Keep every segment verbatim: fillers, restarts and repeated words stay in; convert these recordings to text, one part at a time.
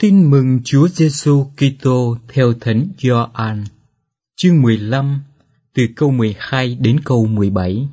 Tin mừng Chúa Giêsu Kitô theo Thánh Gioan, chương mười lăm, từ câu mười hai đến câu mười bảy.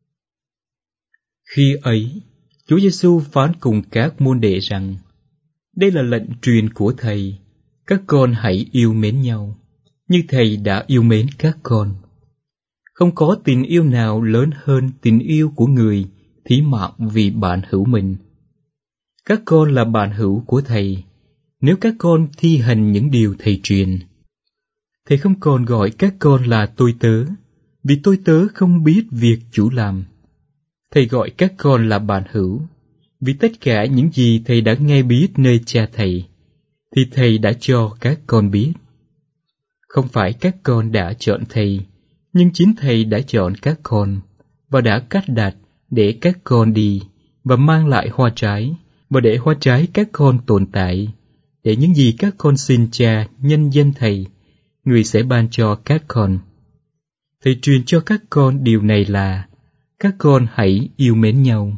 Khi ấy, Chúa Giêsu phán cùng các môn đệ rằng: đây là lệnh truyền của Thầy, các con hãy yêu mến nhau, như Thầy đã yêu mến các con. Không có tình yêu nào lớn hơn tình yêu của người thí mạng vì bạn hữu mình. Các con là bạn hữu của Thầy, nếu các con thi hành những điều Thầy truyền. Thầy không còn gọi các con là tôi tớ, vì tôi tớ không biết việc chủ làm. Thầy gọi các con là bạn hữu, vì tất cả những gì Thầy đã nghe biết nơi Cha Thầy, thì Thầy đã cho các con biết. Không phải các con đã chọn Thầy, nhưng chính Thầy đã chọn các con, và đã cắt đặt để các con đi, và mang lại hoa trái, và để hoa trái các con tồn tại, để những gì các con xin Cha nhân danh Thầy, Người sẽ ban cho các con. Thầy truyền cho các con điều này là: các con hãy yêu mến nhau.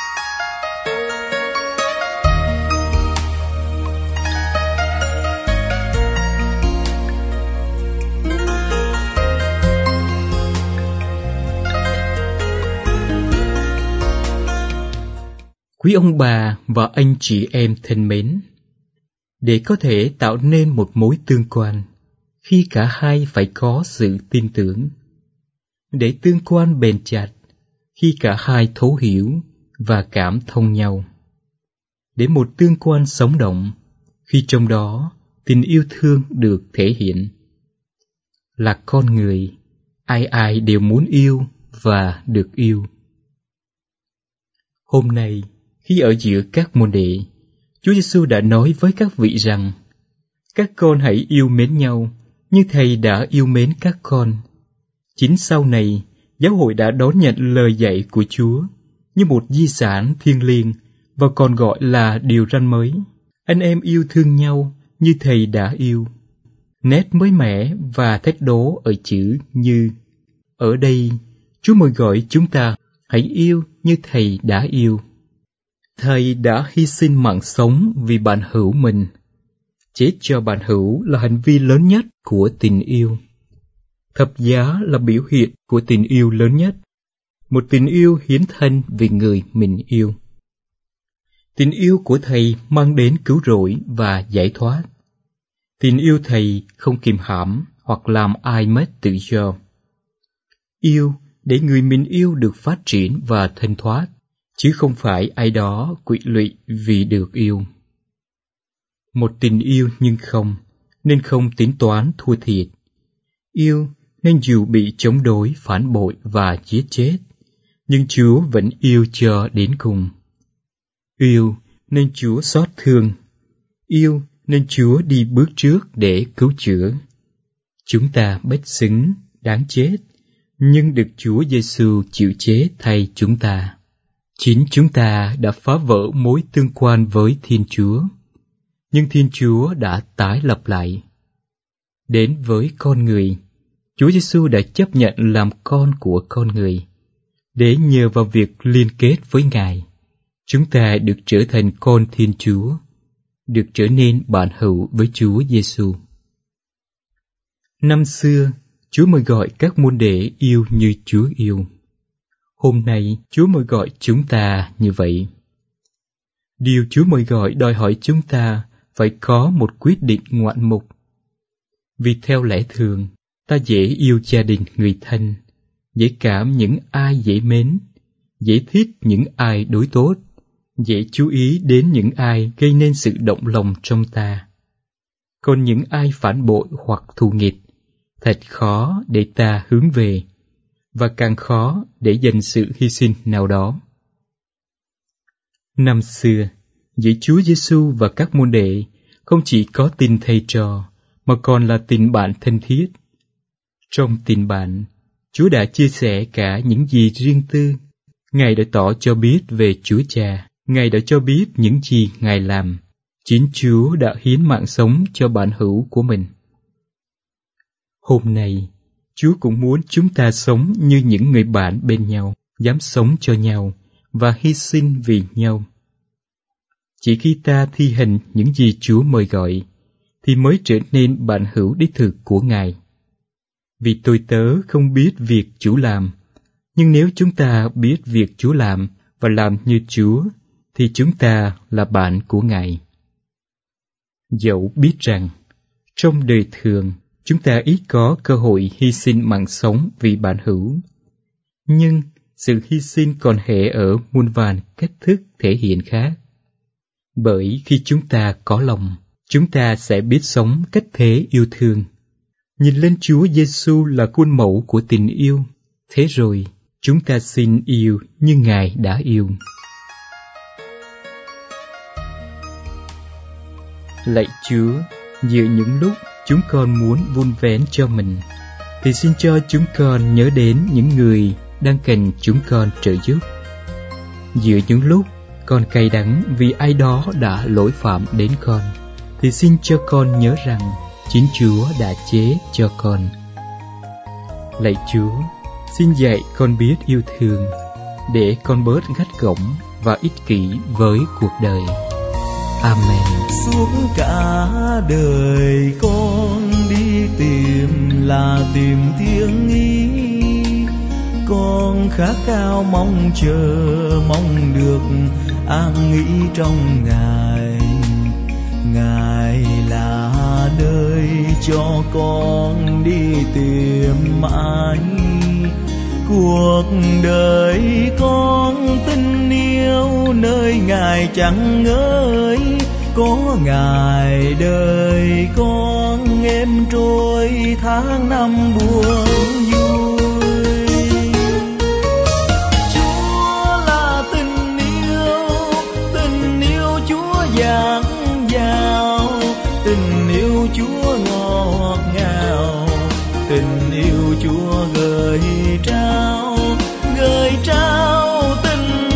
Quý ông bà và anh chị em thân mến, để có thể tạo nên một mối tương quan, khi cả hai phải có sự tin tưởng. Để tương quan bền chặt, khi cả hai thấu hiểu và cảm thông nhau. Để một tương quan sống động, khi trong đó tình yêu thương được thể hiện. Là con người, ai ai đều muốn yêu và được yêu. Hôm nay, khi ở giữa các môn đệ, Chúa Giêsu đã nói với các vị rằng: các con hãy yêu mến nhau như Thầy đã yêu mến các con. Chính sau này, giáo hội đã đón nhận lời dạy của Chúa như một di sản thiêng liêng và còn gọi là điều răn mới: anh em yêu thương nhau như Thầy đã yêu. Nét mới mẻ và thách đố ở chữ như. Ở đây, Chúa mời gọi chúng ta hãy yêu như Thầy đã yêu. Thầy đã hy sinh mạng sống vì bạn hữu mình. Chết cho bạn hữu là hành vi lớn nhất của tình yêu. Thập giá là biểu hiện của tình yêu lớn nhất, một tình yêu hiến thân vì người mình yêu. Tình yêu của Thầy mang đến cứu rỗi và giải thoát. Tình yêu Thầy không kìm hãm hoặc làm ai mất tự do. Yêu để người mình yêu được phát triển và thanh thoát, chứ không phải ai đó quỵ lụy vì được yêu. Một tình yêu nhưng không, nên không tính toán thua thiệt. Yêu nên dù bị chống đối, phản bội và giết chết, nhưng Chúa vẫn yêu cho đến cùng. Yêu nên Chúa xót thương. Yêu nên Chúa đi bước trước để cứu chữa. Chúng ta bất xứng, đáng chết, nhưng được Chúa Giêsu chịu chết thay chúng ta. Chính chúng ta đã phá vỡ mối tương quan với Thiên Chúa, nhưng Thiên Chúa đã tái lập lại. Đến với con người, Chúa Giêsu đã chấp nhận làm con của con người, để nhờ vào việc liên kết với Ngài, chúng ta được trở thành con Thiên Chúa, được trở nên bạn hữu với Chúa Giêsu. Năm xưa, Chúa mời gọi các môn đệ yêu như Chúa yêu. Hôm nay, Chúa mời gọi chúng ta như vậy. Điều Chúa mời gọi đòi hỏi chúng ta phải có một quyết định ngoạn mục. Vì theo lẽ thường, ta dễ yêu gia đình người thân, dễ cảm những ai dễ mến, dễ thích những ai đối tốt, dễ chú ý đến những ai gây nên sự động lòng trong ta. Còn những ai phản bội hoặc thù nghịch, thật khó để ta hướng về, và càng khó để dành sự hy sinh nào đó. Năm xưa, giữa Chúa Giêsu và các môn đệ không chỉ có tình thầy trò, mà còn là tình bạn thân thiết. Trong tình bạn, Chúa đã chia sẻ cả những gì riêng tư. Ngài đã tỏ cho biết về Chúa Cha, Ngài đã cho biết những gì Ngài làm. Chính Chúa đã hiến mạng sống cho bạn hữu của mình. Hôm nay, Chúa cũng muốn chúng ta sống như những người bạn bên nhau, dám sống cho nhau và hy sinh vì nhau. Chỉ khi ta thi hành những gì Chúa mời gọi, thì mới trở nên bạn hữu đích thực của Ngài. Vì tôi tớ không biết việc Chúa làm, nhưng nếu chúng ta biết việc Chúa làm và làm như Chúa, thì chúng ta là bạn của Ngài. Dẫu biết rằng, trong đời thường, chúng ta ít có cơ hội hy sinh mạng sống vì bạn hữu, nhưng sự hy sinh còn hệ ở muôn vàn cách thức thể hiện khác. Bởi khi chúng ta có lòng, chúng ta sẽ biết sống cách thế yêu thương. Nhìn lên Chúa Giêsu là khuôn mẫu của tình yêu, thế rồi chúng ta xin yêu như Ngài đã yêu. Lạy Chúa, giữa những lúc chúng con muốn vun vén cho mình, thì xin cho chúng con nhớ đến những người đang cần chúng con trợ giúp. Giữa những lúc con cay đắng vì ai đó đã lỗi phạm đến con, thì xin cho con nhớ rằng chính Chúa đã chế cho con. Lạy Chúa, xin dạy con biết yêu thương, để con bớt gắt gỏng và ích kỷ với cuộc đời. Amen. Suốt cả đời con đi tìm là tìm tiếng ý, con khát khao mong chờ, mong được an nghỉ trong Ngài. Ngài là nơi cho con đi tìm mãi. Cuộc đời con tin yêu nơi Ngài chẳng ngơi, có Ngài đời con êm trôi tháng năm buồn vui. Chúa là tình yêu, tình yêu Chúa dạt dào, tình yêu Chúa ngọt ngào, tình yêu Chúa gửi trao, gửi trao tình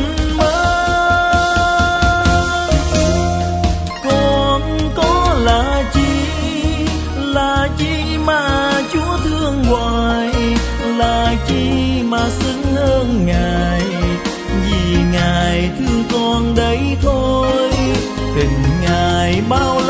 mới. Con có là chi, là chi mà Chúa thương hoài, là chi mà xứng hơn Ngài, vì Ngài thương con đấy thôi. Tình Ngài bao